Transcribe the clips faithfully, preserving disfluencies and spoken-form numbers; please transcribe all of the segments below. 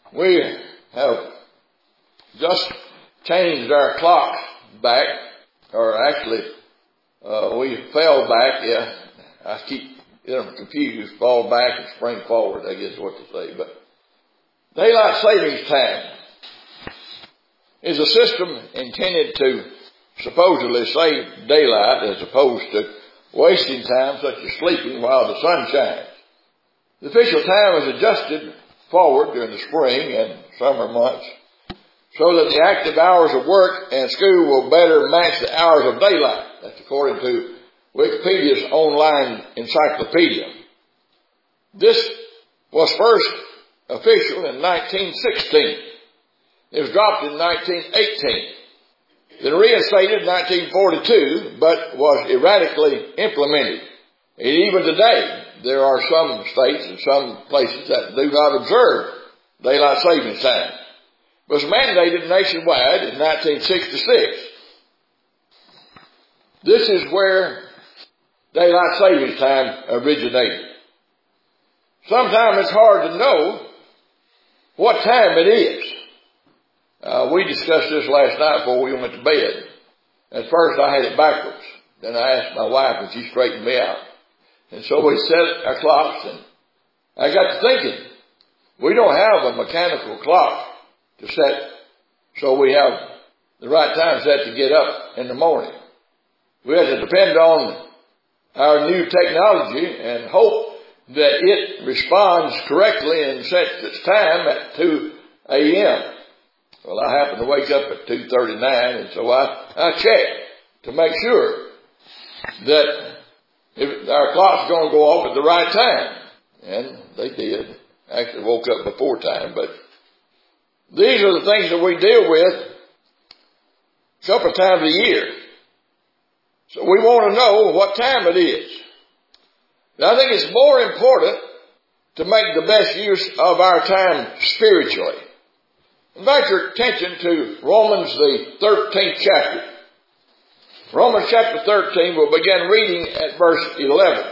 We have just changed our clocks back, or actually, uh, we fell back. Yeah, I keep getting them confused. Fall back and spring forward, I guess is what to say. But daylight savings time is a system intended to supposedly save daylight as opposed to wasting time such as sleeping while the sun shines. The official time is adjusted forward during the spring and summer months so that the active hours of work and school will better match the hours of daylight. That's according to Wikipedia's online encyclopedia. This was first official in nineteen sixteen. It was dropped in nineteen eighteen. Then reinstated in nineteen forty-two, but was erratically implemented. And even today, there are some states and some places that do not observe daylight savings time. It was mandated nationwide in nineteen sixty-six. This is where daylight savings time originated. Sometimes it's hard to know what time it is. Uh, we discussed this last night before we went to bed. At first I had it backwards. Then I asked my wife and she straightened me out. And so we set our clocks, and I got to thinking, we don't have a mechanical clock to set so we have the right time set to get up in the morning. We have to depend on our new technology and hope that it responds correctly and sets its time at two a.m. Well, I happened to wake up at two thirty-nine, and so I, I checked to make sure that if our clock's going to go off at the right time. And they did. Actually woke up before time, but these are the things that we deal with a couple of times a year. So we want to know what time it is. Now, I think it's more important to make the best use of our time spiritually. Invite your attention to Romans, the thirteenth chapter. Romans chapter thirteen, we'll begin reading at verse eleven.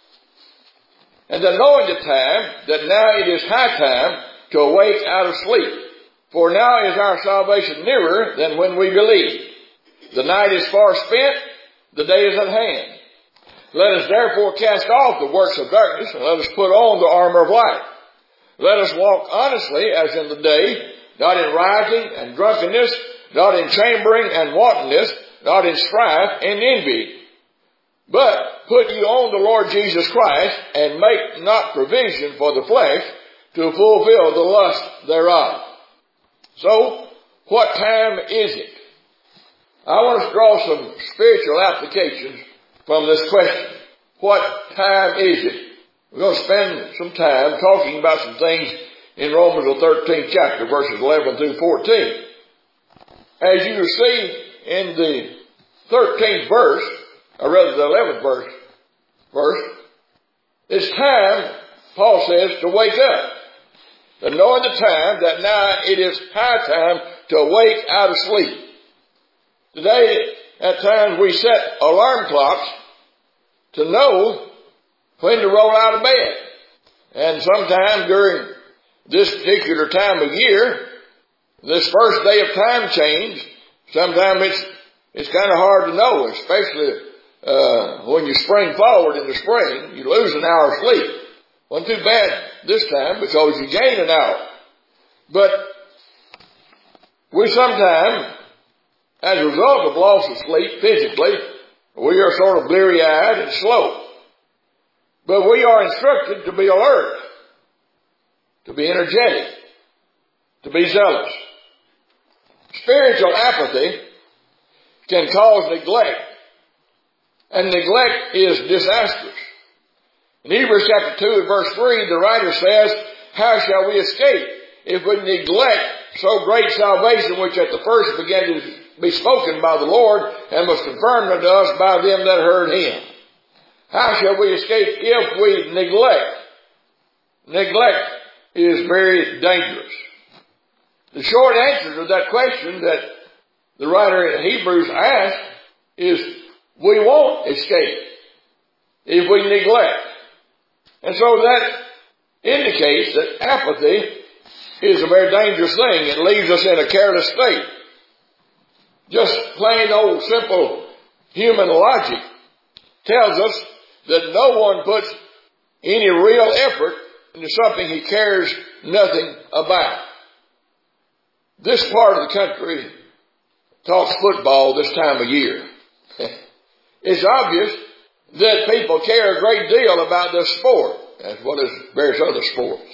And then knowing the time, that now it is high time to awake out of sleep. For now is our salvation nearer than when we believed. The night is far spent, the day is at hand. Let us therefore cast off the works of darkness, and let us put on the armor of light. Let us walk honestly as in the day, not in rioting and drunkenness, not in chambering and wantonness, not in strife and envy. But put you on the Lord Jesus Christ, and make not provision for the flesh to fulfill the lust thereof. So, what time is it? I want to draw some spiritual applications from this question. What time is it? We're going to spend some time talking about some things in Romans the thirteenth chapter, verses eleven through fourteen. As you see in the thirteenth verse, or rather the eleventh verse, verse, it's time, Paul says, to wake up. And knowing the time, that now it is high time to awake out of sleep. Today, at times we set alarm clocks to know when to roll out of bed. And sometime during this particular time of year, this first day of time change, sometimes it's it's kind of hard to know, especially uh, when you spring forward in the spring, you lose an hour of sleep. Wasn't too bad this time because you gain an hour. But we sometimes, as a result of loss of sleep physically, we are sort of bleary-eyed and slow. But we are instructed to be alert, to be energetic, to be zealous. Spiritual apathy can cause neglect, and neglect is disastrous. In Hebrews chapter two and verse three, the writer says, how shall we escape if we neglect so great salvation, which at the first began to be spoken by the Lord, and was confirmed unto us by them that heard him? How shall we escape if we neglect? Neglect is very dangerous. The short answer to that question that the writer in Hebrews asked is, we won't escape if we neglect. And so that indicates that apathy is a very dangerous thing. It leaves us in a careless state. Just plain old simple human logic tells us that no one puts any real effort into something he cares nothing about. This part of the country talks football this time of year. It's obvious that people care a great deal about this sport, as well as various other sports.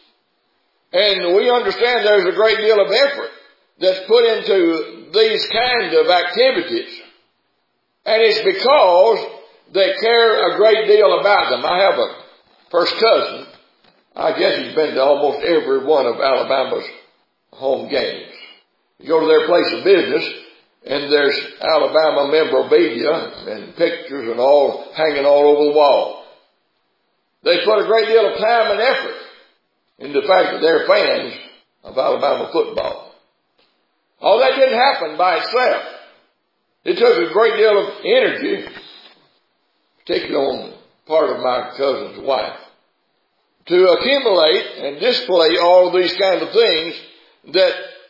And we understand there's a great deal of effort that's put into these kind of activities. And it's because they care a great deal about them. I have a first cousin. I guess he's been to almost every one of Alabama's home games. You go to their place of business, and there's Alabama memorabilia and pictures and all hanging all over the wall. They put a great deal of time and effort into the fact that they're fans of Alabama football. All that didn't happen by itself. It took a great deal of energy, particularly on the part of my cousin's wife, to accumulate and display all these kind of things that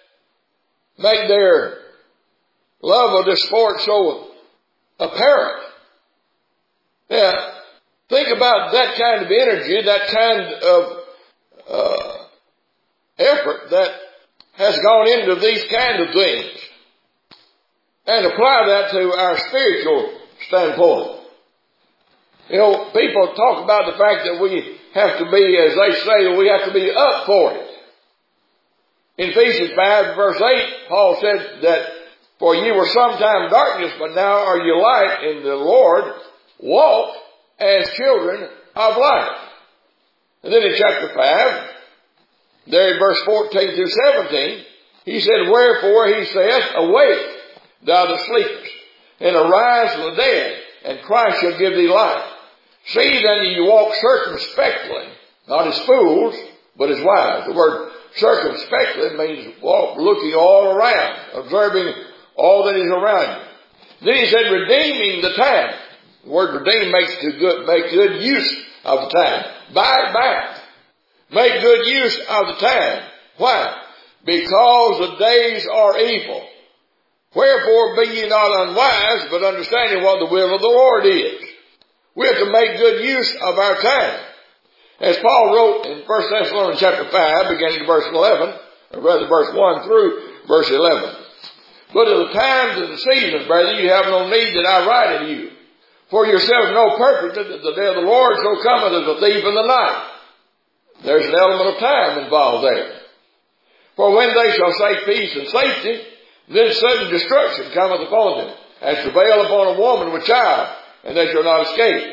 make their love of this sport so apparent. Now, think about that kind of energy, that kind of uh, effort that has gone into these kind of things, and apply that to our spiritual standpoint. You know, people talk about the fact that we have to be, as they say, we have to be up for it. In Ephesians five, verse eight, Paul said that, for ye were sometime darkness, but now are ye light in the Lord. Walk as children of light. And then in chapter five, there in verse fourteen through seventeen, he said, wherefore he saith, awake, thou that sleepest, and arise from the dead, and Christ shall give thee light. See then that you walk circumspectly, not as fools, but as wise. The word circumspectly means walk looking all around, observing all that is around you. Then he said, redeeming the time. The word redeem makes good, make good use of the time. Buy it back. Make good use of the time. Why? Because the days are evil. Wherefore be ye not unwise, but understanding what the will of the Lord is. We have to make good use of our time. As Paul wrote in First Thessalonians chapter five, beginning in verse eleven, or rather verse one through verse eleven. But of the times and the seasons, brother, you have no need that I write unto you. For yourselves know perfectly that the day of the Lord so cometh as a thief in the night. There's an element of time involved there. For when they shall say peace and safety, then sudden destruction cometh upon them, as travail upon a woman with child, and they shall not escape.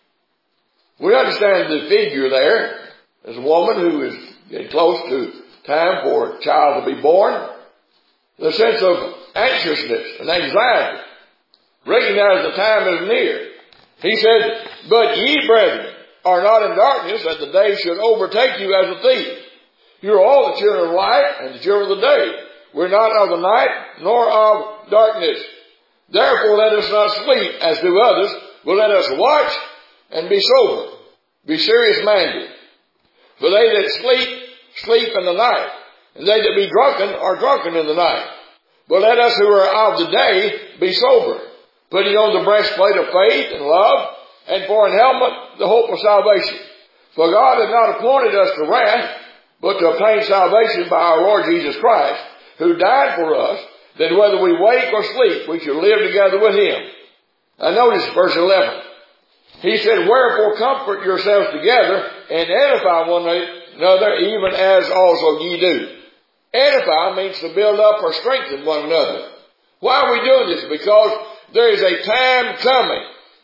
We understand the figure there as a woman who is getting close to time for a child to be born. The sense of anxiousness and anxiety. Recognize the time is near. He said, but ye, brethren, are not in darkness, that the day should overtake you as a thief. You are all the children of light and the children of the day. We're not of the night, nor of darkness. Therefore let us not sleep as do others, but let us watch and be sober. Be serious minded. For they that sleep, sleep in the night, and they that be drunken are drunken in the night. But let us who are of the day be sober, putting on the breastplate of faith and love, and for an helmet the hope of salvation. For God hath not appointed us to wrath, but to obtain salvation by our Lord Jesus Christ, who died for us, that whether we wake or sleep, we should live together with him. Now notice verse eleven. He said, wherefore comfort yourselves together, and edify one another, even as also ye do. Edify means to build up or strengthen one another. Why are we doing this? Because there is a time coming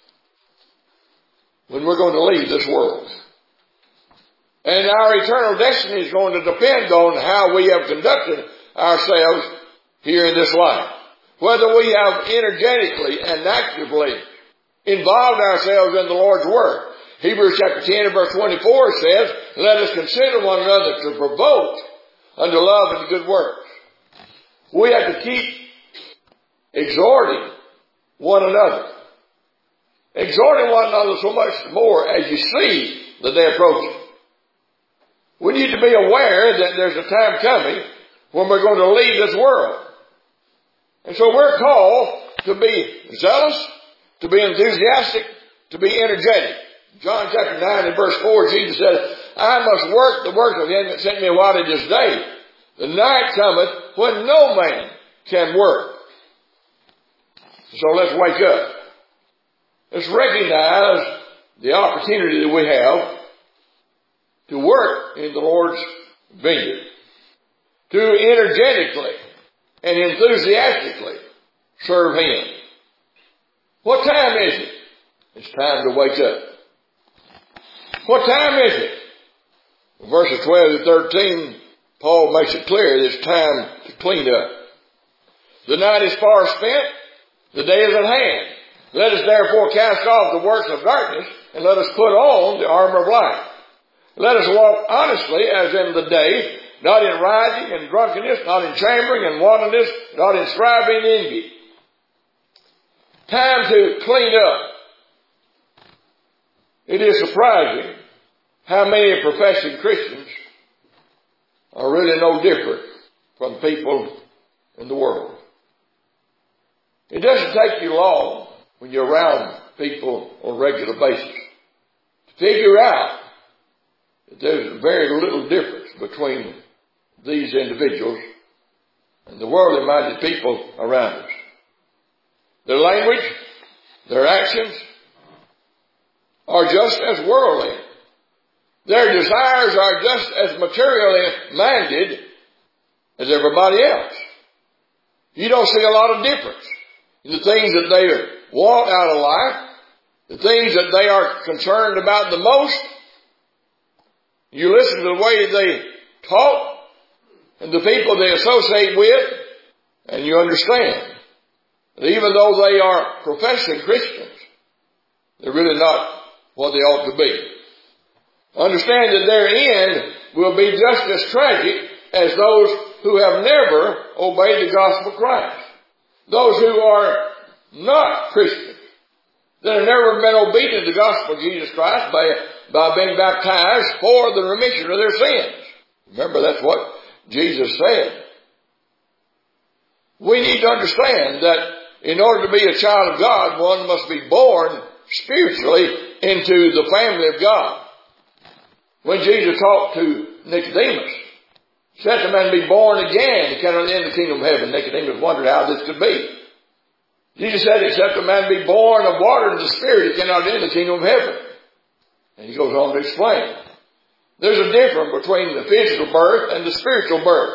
when we're going to leave this world. And our eternal destiny is going to depend on how we have conducted ourselves here in this life. Whether we have energetically and actively involved ourselves in the Lord's Word. Hebrews chapter ten and verse twenty-four says, let us consider one another to provoke unto love and good works. We have to keep exhorting one another. Exhorting one another so much more as you see the day approaching. We need to be aware that there's a time coming when we're going to leave this world. And so we're called to be zealous, to be enthusiastic, to be energetic. John chapter nine and verse four, Jesus said, I must work the work of him that sent me while it is day. The night cometh when no man can work. So let's wake up. Let's recognize the opportunity that we have to work in the Lord's vineyard, to energetically and enthusiastically serve him. What time is it? It's time to wake up. What time is it? In verses twelve to thirteen, Paul makes it clear that it's time to clean up. The night is far spent, the day is at hand. Let us therefore cast off the works of darkness, and let us put on the armor of light. Let us walk honestly as in the day, not in rioting and drunkenness, not in chambering and wantonness, not in striving and envy. Time to clean up. It is surprising how many professing Christians are really no different from people in the world. It doesn't take you long when you're around people on a regular basis to figure out that there's very little difference between these individuals and the worldly-minded people around us. Their language, their actions are just as worldly. Their desires are just as materially minded as everybody else. You don't see a lot of difference in the things that they want out of life, the things that they are concerned about the most. You listen to the way they talk and the people they associate with, and you understand that even though they are professing Christians, they're really not what they ought to be. Understand that their end will be just as tragic as those who have never obeyed the gospel of Christ. Those who are not Christians, that have never been obedient to the gospel of Jesus Christ by, by being baptized for the remission of their sins. Remember, that's what Jesus said. We need to understand that in order to be a child of God, one must be born spiritually into the family of God. When Jesus talked to Nicodemus, he said to the man, be born again to cannot enter the kingdom of heaven. Nicodemus wondered how this could be. Jesus said, except a man be born of water and the Spirit, he cannot enter the kingdom of heaven. And he goes on to explain. There's a difference between the physical birth and the spiritual birth.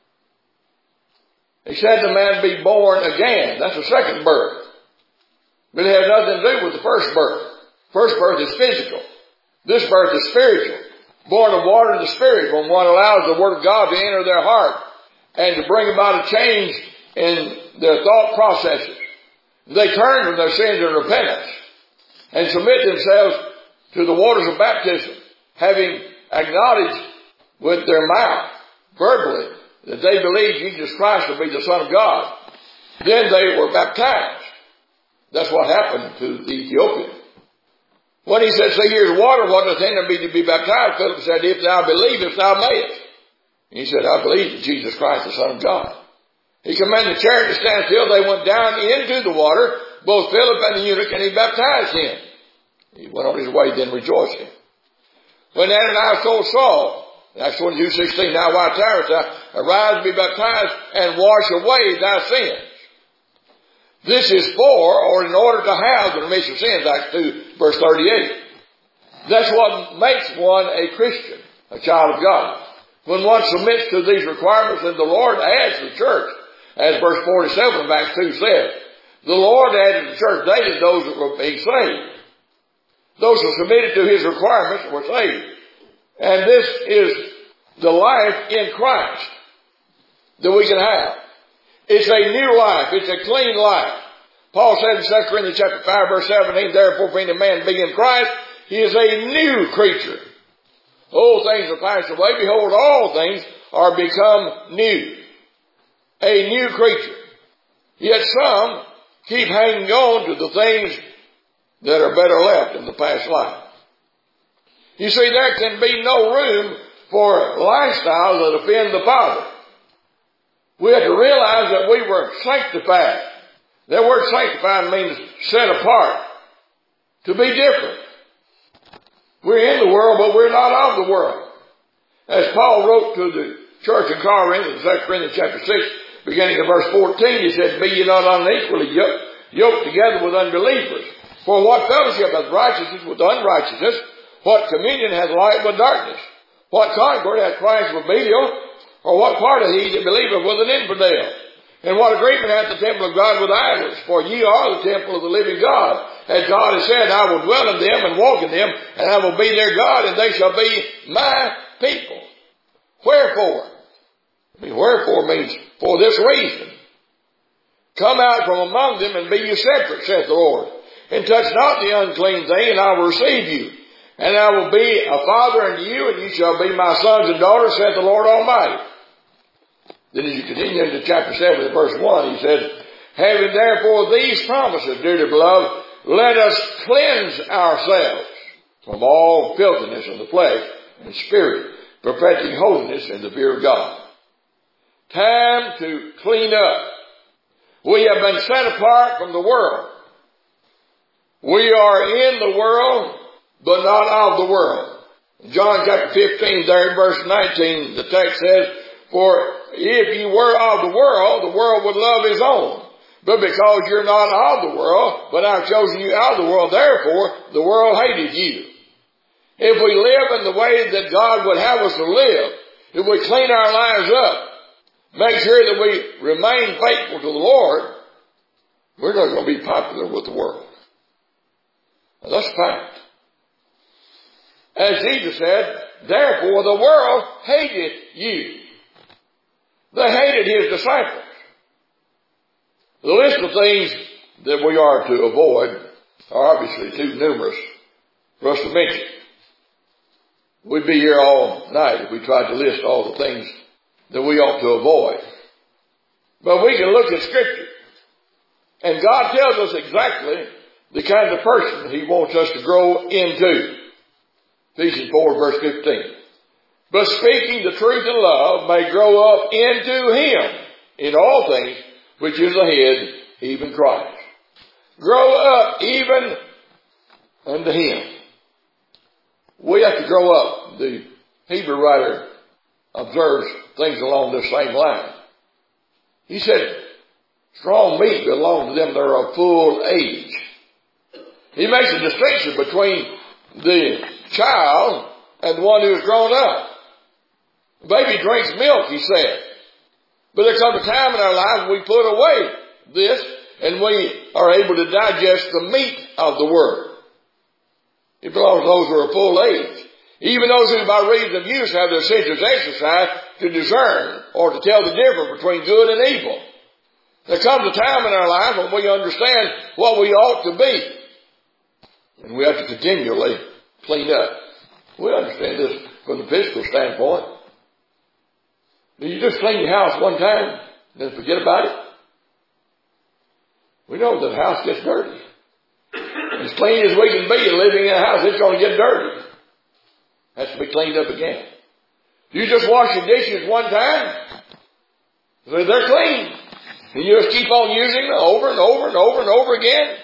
He said the man be born again. That's the second birth. But it has nothing to do with the first birth. First birth is physical. This birth is spiritual. Born of water and the Spirit, when one allows the Word of God to enter their heart and to bring about a change in their thought processes. They turn from their sins in repentance and submit themselves to the waters of baptism, having acknowledged with their mouth, verbally, that they believe Jesus Christ to be the Son of God. Then they were baptized. That's what happened to the Ethiopian. When he said, see, here's water, what doth hinder me to be baptized? Philip said, if thou believest, thou mayest. And he said, I believe that Jesus Christ is the Son of God. He commanded the chariot to stand still. They went down into the water, both Philip and the eunuch, and he baptized him. He went on his way then rejoicing. When Ananias told Saul, Acts twenty-two sixteen, now why tarriest thou? Arise, be baptized, and wash away thy sins. This is for, or in order to have the remission of sins, Acts two, verse thirty-eight. That's what makes one a Christian, a child of God. When one submits to these requirements, then the Lord adds to the church, as verse forty-seven of Acts two says. The Lord added to the church daily those that were being saved. Those who submitted to His requirements were saved. And this is the life in Christ that we can have. It's a new life. It's a clean life. Paul said in Second Corinthians chapter five, verse seventeen, therefore if any man be in Christ, he is a new creature. Old things are passed away. Behold, all things are become new. A new creature. Yet some keep hanging on to the things that are better left in the past life. You see, there can be no room for lifestyles that offend the Father. We have to realize that we were sanctified. That word sanctified means set apart, to be different. We're in the world, but we're not of the world. As Paul wrote to the church in Corinth, in Second Corinthians chapter six, beginning of verse fourteen, he said, "Be ye not unequally yoked, yoked together with unbelievers. For what fellowship hath righteousness with unrighteousness? What communion hath light with darkness? What concord hath Christ with Belial? Or what part of he that believeth with an infidel? And what agreement hath the temple of God with idols? For ye are the temple of the living God. As God has said, I will dwell in them and walk in them, and I will be their God, and they shall be my people. Wherefore?" I mean, wherefore means for this reason. "Come out from among them and be ye separate, saith the Lord. And touch not the unclean thing, and I will receive you. And I will be a father unto you, and you shall be my sons and daughters, saith the Lord Almighty." Then as you continue into chapter seven, verse one, he says, "Having therefore these promises, dearly beloved, let us cleanse ourselves from all filthiness of the flesh and spirit, perfecting holiness in the fear of God." Time to clean up. We have been set apart from the world. We are in the world, but not of the world. John chapter fifteen, there in verse nineteen, the text says, "For if you were of the world, the world would love his own. But because you're not of the world, but I've chosen you out of the world, therefore the world hated you." If we live in the way that God would have us to live, if we clean our lives up, make sure that we remain faithful to the Lord, we're not going to be popular with the world. Now, that's a fact. As Jesus said, "Therefore the world hated you." They hated his disciples. The list of things that we are to avoid are obviously too numerous for us to mention. We'd be here all night if we tried to list all the things that we ought to avoid. But we can look at Scripture, and God tells us exactly the kind of person he wants us to grow into. Ephesians four, verse fifteen. "But speaking the truth in love may grow up into him in all things, which is the head, even Christ." Grow up even unto him. We have to grow up. The Hebrew writer observes things along this same line. He said, strong meat belongs to them that are of full age. He makes a distinction between the child and the one who has grown up. The baby drinks milk, he said. But there comes a time in our lives when we put away this and we are able to digest the meat of the Word. It belongs to those who are full age. Even those who by reason of use have their senses exercised to discern or to tell the difference between good and evil. There comes a time in our life when we understand what we ought to be. And we have to continually clean up. We understand this from the physical standpoint. Do you just clean your house one time and then forget about it? We know that the house gets dirty. As clean as we can be living in a house, it's going to get dirty. It has to be cleaned up again. You just wash your dishes one time, so they're clean. And you just keep on using them over and over and over and over again.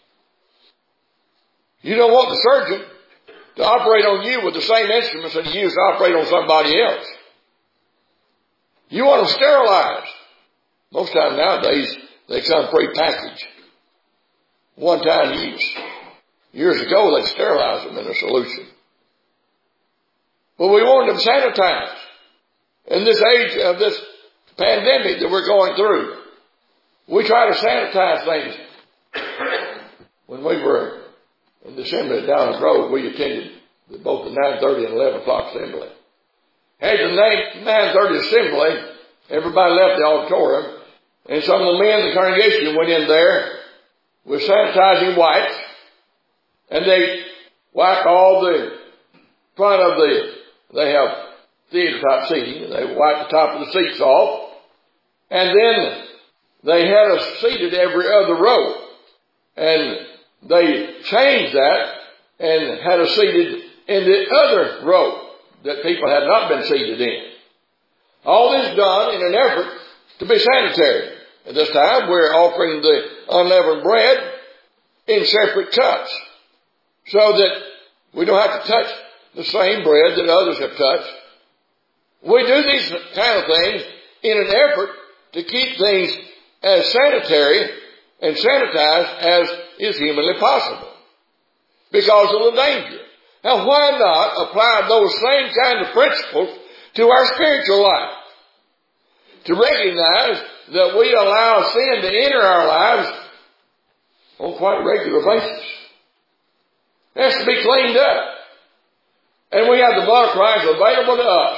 You don't want the surgeon to operate on you with the same instruments that he used to operate on somebody else. You want them sterilized. Most times nowadays, they come pre-packaged. One-time use. Years ago, they sterilized them in a solution. But we want them sanitized. In this age of this pandemic that we're going through, we try to sanitize things. When we were in the assembly down the road, we attended both the nine thirty and eleven o'clock assembly. After the nine thirty assembly, everybody left the auditorium, and some of the men in the congregation went in there with sanitizing wipes, and they wiped all the front of the, they have theater type seating, and they wiped the top of the seats off, and then they had us seated every other row, and they changed that and had us seated in the other row. that people had not been seated in. All this done in an effort to be sanitary. At this time, we're offering the unleavened bread in separate cups so that we don't have to touch the same bread that others have touched. We do these kind of things in an effort to keep things as sanitary and sanitized as is humanly possible because of the danger. Now, why not apply those same kind of principles to our spiritual life? To recognize that we allow sin to enter our lives on quite a regular basis. It has to be cleaned up. And we have the blood of Christ available to us.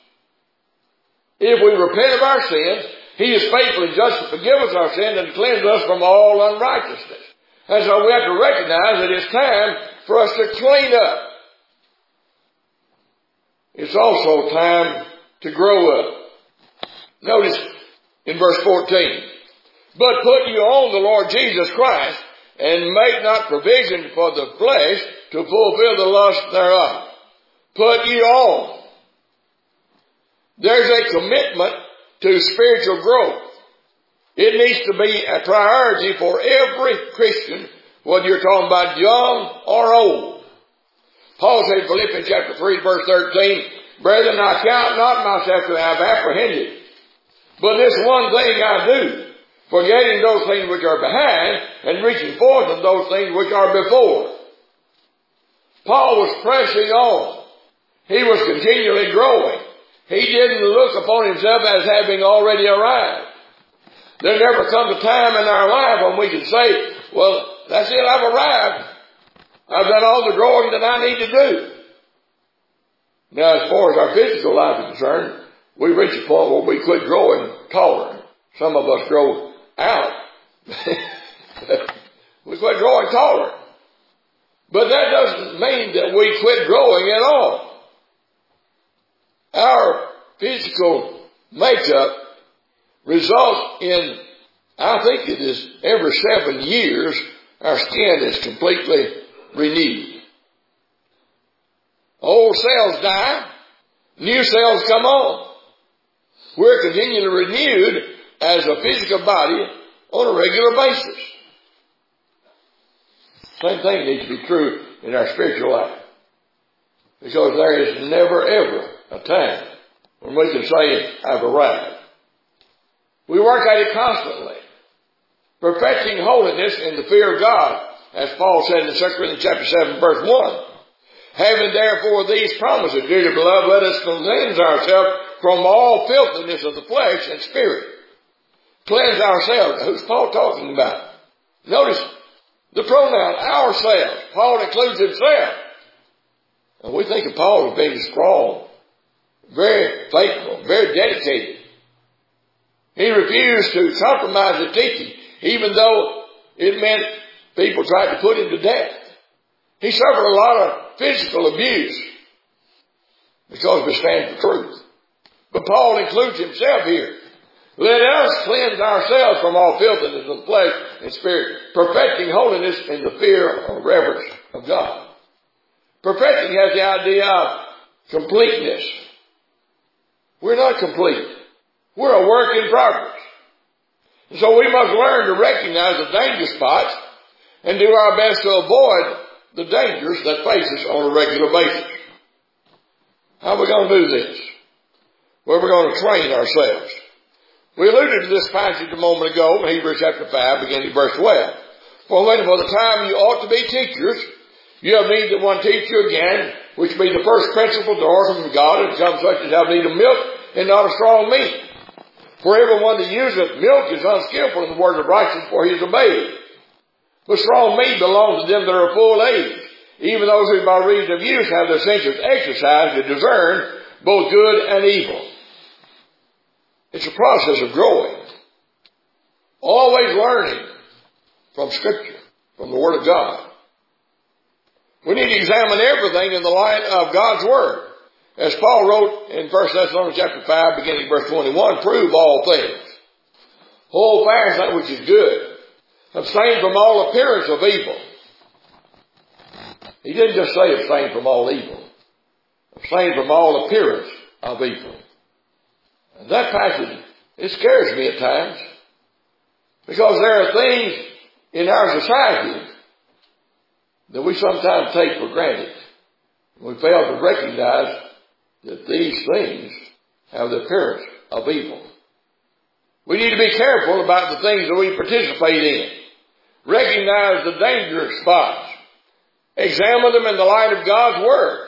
If we repent of our sins, He is faithful and just to forgive us our sins and cleanse us from all unrighteousness. And so we have to recognize that it's time for us to clean up. It's also time to grow up. Notice in verse fourteen, but put you on the Lord Jesus Christ, and make not provision for the flesh to fulfill the lust thereof. Put you on. There's a commitment to spiritual growth. It needs to be a priority for every Christian, whether you're talking about young or old. Paul said in Philippians chapter three, verse thirteen, brethren, I count not myself to have apprehended, but this one thing I do, forgetting those things which are behind, and reaching forth to those things which are before. Paul was pressing on. He was continually growing. He didn't look upon himself as having already arrived. There never comes a time in our life when we can say, well, that's it, I've arrived. I've done all the growing that I need to do. Now, as far as our physical life is concerned, we reach a point where we quit growing taller. Some of us grow out. We quit growing taller. But that doesn't mean that we quit growing at all. Our physical makeup results in, I think it is every seven years, our skin is completely renewed. Old cells die, new cells come on. We're continually renewed as a physical body on a regular basis. Same thing needs to be true in our spiritual life. Because there is never ever a time when we can say, I've arrived. We work at it constantly, perfecting holiness in the fear of God, as Paul said in Second Corinthians chapter seven, verse one. Having therefore these promises, dearly beloved, let us cleanse ourselves from all filthiness of the flesh and spirit. Cleanse ourselves. Who's Paul talking about? Notice the pronoun ourselves. Paul includes himself. And we think of Paul as being strong, very faithful, very dedicated. He refused to compromise his teaching, even though it meant people tried to put him to death. He suffered a lot of physical abuse because we stand for truth. But Paul includes himself here. Let us cleanse ourselves from all filthiness of flesh and spirit, perfecting holiness in the fear or reverence of God. Perfecting has the idea of completeness. We're not complete. We're a work in progress. And so we must learn to recognize the danger spots and do our best to avoid the dangers that face us on a regular basis. How are we going to do this? Well, we're going to train ourselves. We alluded to this passage a moment ago in Hebrews chapter five, beginning at verse twelve. For when for the time you ought to be teachers, you have need that one teach you again, which be the first principle to order from God, and become such as have need of milk and not of strong meat. For everyone that useth milk is unskillful in the word of righteousness, for he is a babe. But strong meat belongs to them that are full age, even those who by reason of use have their senses exercised to discern both good and evil. It's a process of growing. Always learning from Scripture, from the Word of God. We need to examine everything in the light of God's Word. As Paul wrote in First Thessalonians chapter five, beginning verse twenty-one, prove all things. Hold fast that which is good. Abstain from all appearance of evil. He didn't just say abstain from all evil. abstain from all appearance of evil. And that passage, it scares me at times, because there are things in our society that we sometimes take for granted. We fail to recognize that these things have the appearance of evil. We need to be careful about the things that we participate in. Recognize the dangerous spots. Examine them in the light of God's Word.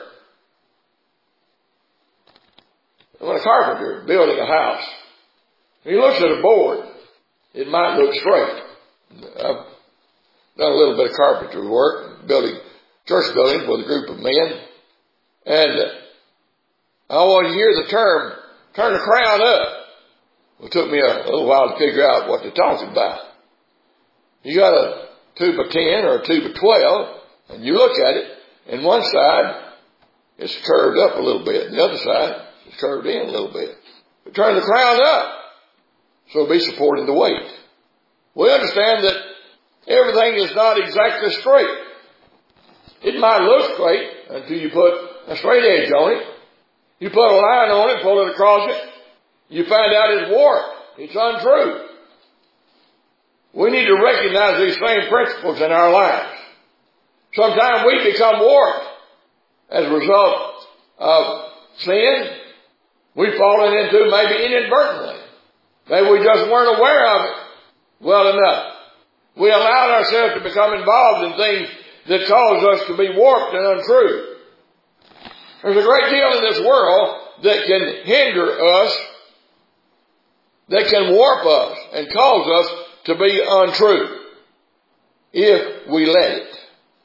When a carpenter is building a house, he looks at a board, it might look straight. I've done a little bit of carpentry work, building church buildings with a group of men, and I always hear the term, turn the crown up. Well, it took me a little while to figure out what they're talking about. You got a tube of ten or a tube of twelve, and you look at it, and one side is curved up a little bit, and the other side is curved in a little bit. But turn the crown up, so it'll be supporting the weight. We understand that everything is not exactly straight. It might look straight until you put a straight edge on it. You put a line on it, pull it across it, you find out it's warped. It's untrue. We need to recognize these same principles in our lives. Sometimes we become warped as a result of sin we've fallen into, maybe inadvertently. Maybe we just weren't aware of it well enough. We allowed ourselves to become involved in things that cause us to be warped and untrue. There's a great deal in this world that can hinder us, that can warp us and cause us to be untrue if we let it.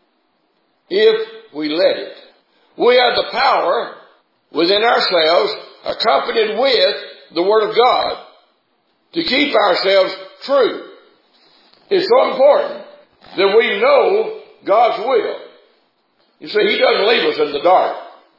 If we let it. We have the power within ourselves, accompanied with the Word of God, to keep ourselves true. It's so important that we know God's will. You see, He doesn't leave us in the dark.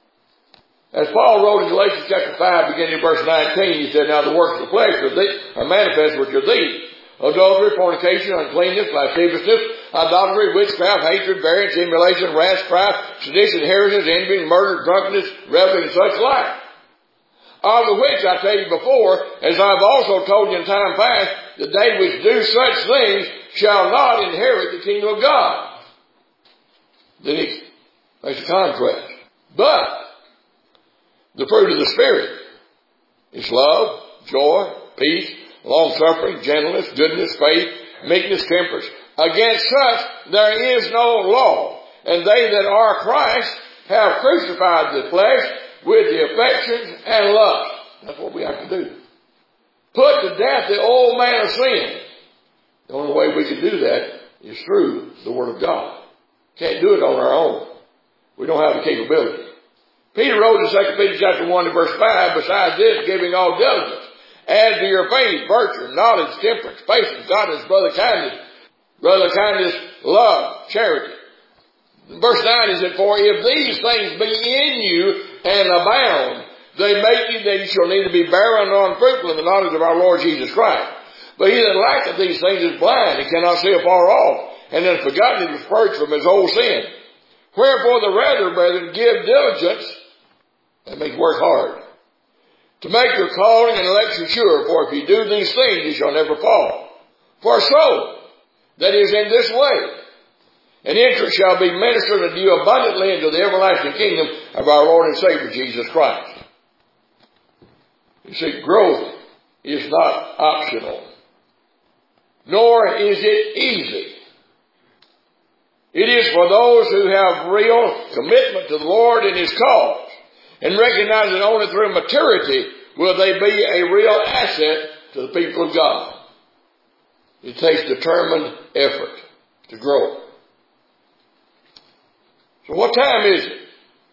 As Paul wrote in Galatians chapter five, beginning in verse nineteen, he said, now the works of the flesh are, these, are manifest, which are these: adultery, fornication, uncleanness, lasciviousness, idolatry, witchcraft, hatred, variance, emulation, wrath, strife, sedition, heresies, envy, murder, drunkenness, revelry, and such like. Of the which I tell you before, as I've also told you in time past, that they which do such things shall not inherit the kingdom of God. Then he makes a contrast. But the fruit of the Spirit is love, joy, peace, long-suffering, gentleness, goodness, faith, meekness, temperance. Against such there is no law. And they that are Christ have crucified the flesh with the affections and lust. That's what we have to do. Put to death the old man of sin. The only way we can do that is through the Word of God. Can't do it on our own. We don't have the capability. Peter wrote in Second Peter chapter one and verse five, besides this, giving all diligence, add to your faith virtue, knowledge, temperance, patience, godliness, brother kindness, brother kindness, love, charity. Verse nine is that, for if these things be in you and abound, they make you that you shall neither be barren nor unfruitful in the knowledge of our Lord Jesus Christ. But he that lacketh these things is blind and cannot see afar off, and hath forgotten his reproach from his old sin. Wherefore the rather, brethren, give diligence, that means work hard, to make your calling and election sure. For if you do these things, you shall never fall. For so, that is in this way, an entrance shall be ministered unto you abundantly into the everlasting kingdom of our Lord and Savior Jesus Christ. You see, growth is not optional, nor is it easy. It is for those who have real commitment to the Lord and His cause, and recognize that only through maturity will they be a real asset to the people of God. It takes determined effort to grow. So what time is it?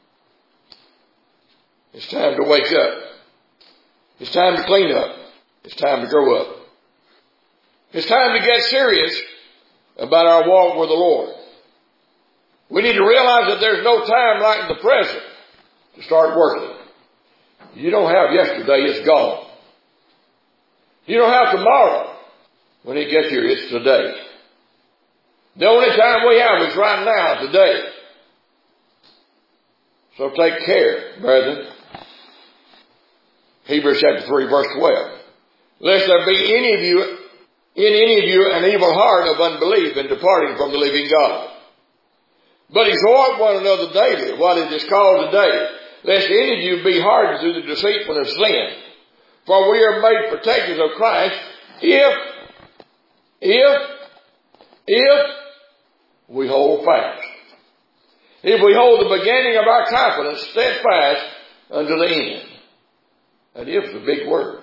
It's time to wake up. It's time to clean up. It's time to grow up. It's time to get serious about our walk with the Lord. We need to realize that there's no time like the present to start working. You don't have yesterday, it's gone. You don't have tomorrow. When it gets here, it's today. The only time we have is right now, today. So take care, brethren. Hebrews chapter three, verse twelve. Lest there be any of you, in any of you an evil heart of unbelief in departing from the living God. But exhort one another daily, while it is called today, lest any of you be hardened through the deceitfulness of sin. For we are made partakers of Christ if, if, if we hold fast. If we hold the beginning of our confidence steadfast unto the end. That if is a big word.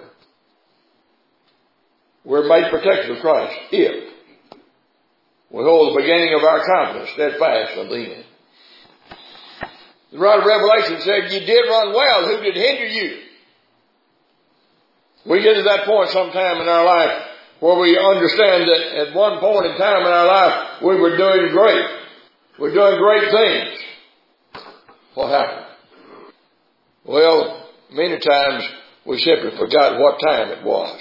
We're made partakers of Christ if we hold the beginning of our confidence steadfast unto the end. The writer of Revelation said, "You did run well. Who did hinder you?" We get to that point sometime in our life where we understand that at one point in time in our life we were doing great. We're doing great things. What happened? Well, many times we simply forgot what time it was.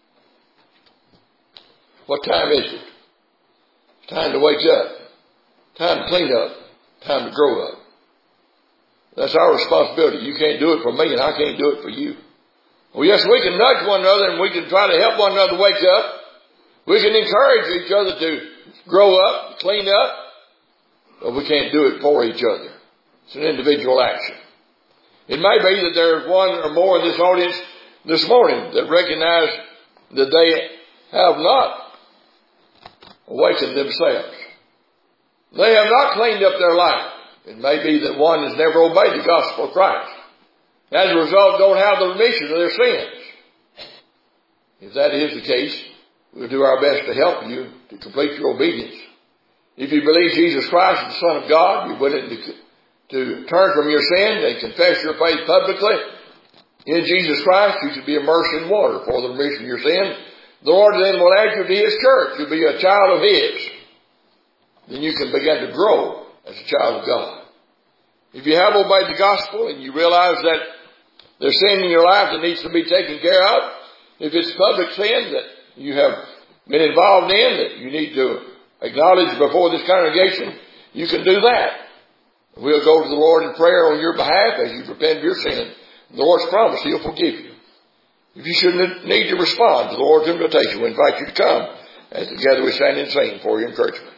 What time is it? It's time to wake up. Time to clean up. Time to grow up. That's our responsibility. You can't do it for me and I can't do it for you. Well, yes, we can nudge one another and we can try to help one another wake up. We can encourage each other to grow up, clean up, but we can't do it for each other. It's an individual action. It may be that there's one or more in this audience this morning that recognize that they have not awakened themselves. They have not cleaned up their life. It may be that one has never obeyed the gospel of Christ. As a result, don't have the remission of their sins. If that is the case, we'll do our best to help you to complete your obedience. If you believe Jesus Christ is the Son of God, you're willing to, to turn from your sin and confess your faith publicly in Jesus Christ, you should be immersed in water for the remission of your sin. The Lord then will add you to His church. You'll be a child of His. Then you can begin to grow as a child of God. If you have obeyed the gospel and you realize that there's sin in your life that needs to be taken care of, if it's public sin that you have been involved in, that you need to acknowledge before this congregation, you can do that. We'll go to the Lord in prayer on your behalf as you repent of your sin. The Lord's promised He'll forgive you. If you should need to respond to the Lord's invitation, we invite you to come as together we stand and sing for your encouragement.